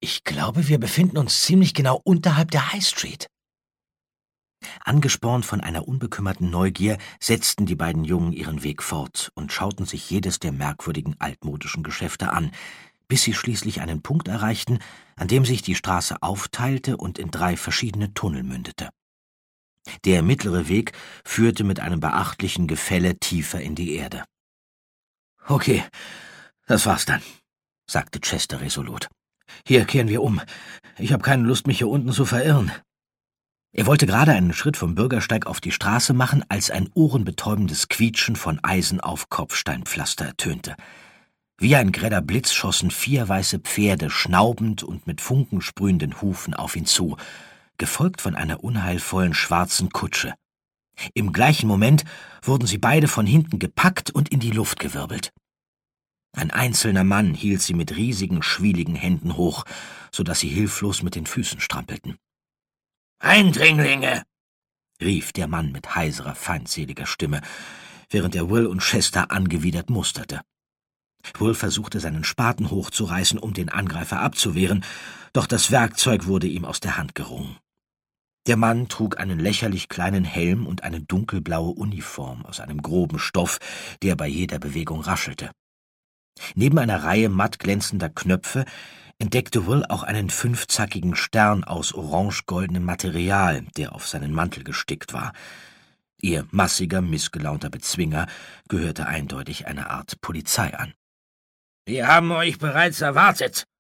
Ich glaube, wir befinden uns ziemlich genau unterhalb der High Street. Angespornt von einer unbekümmerten Neugier setzten die beiden Jungen ihren Weg fort und schauten sich jedes der merkwürdigen altmodischen Geschäfte an, bis sie schließlich einen Punkt erreichten, an dem sich die Straße aufteilte und in 3 verschiedene Tunnel mündete. Der mittlere Weg führte mit einem beachtlichen Gefälle tiefer in die Erde. »Okay, das war's dann«, sagte Chester resolut. »Hier kehren wir um. Ich habe keine Lust, mich hier unten zu verirren.« Er wollte gerade einen Schritt vom Bürgersteig auf die Straße machen, als ein ohrenbetäubendes Quietschen von Eisen auf Kopfsteinpflaster ertönte. Wie ein greller Blitz schossen 4 weiße Pferde schnaubend und mit funkensprühenden Hufen auf ihn zu, gefolgt von einer unheilvollen schwarzen Kutsche. Im gleichen Moment wurden sie beide von hinten gepackt und in die Luft gewirbelt. Ein einzelner Mann hielt sie mit riesigen, schwieligen Händen hoch, so dass sie hilflos mit den Füßen strampelten. »Eindringlinge!« rief der Mann mit heiserer, feindseliger Stimme, während er Will und Chester angewidert musterte. Will versuchte, seinen Spaten hochzureißen, um den Angreifer abzuwehren, doch das Werkzeug wurde ihm aus der Hand gerungen. Der Mann trug einen lächerlich kleinen Helm und eine dunkelblaue Uniform aus einem groben Stoff, der bei jeder Bewegung raschelte. Neben einer Reihe matt glänzender Knöpfe entdeckte Will auch einen 5-zackigen Stern aus orange-goldenem Material, der auf seinen Mantel gestickt war. Ihr massiger, missgelaunter Bezwinger gehörte eindeutig einer Art Polizei an. »Wir haben euch bereits erwartet«,